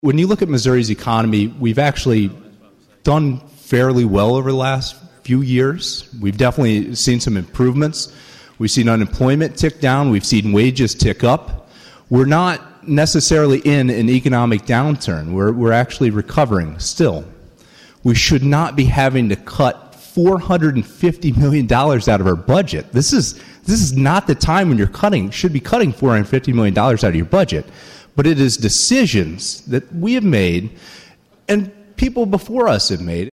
When you look at Missouri's economy, we've actually done fairly well over the last few years. We've definitely seen some improvements. We've seen unemployment tick down. We've seen wages tick up. We're not necessarily in an economic downturn. We're actually recovering still. We should not be having to cut $450 million out of our budget. This is not the time when should be cutting $450 million out of your budget. But it is decisions that we have made and people before us have made.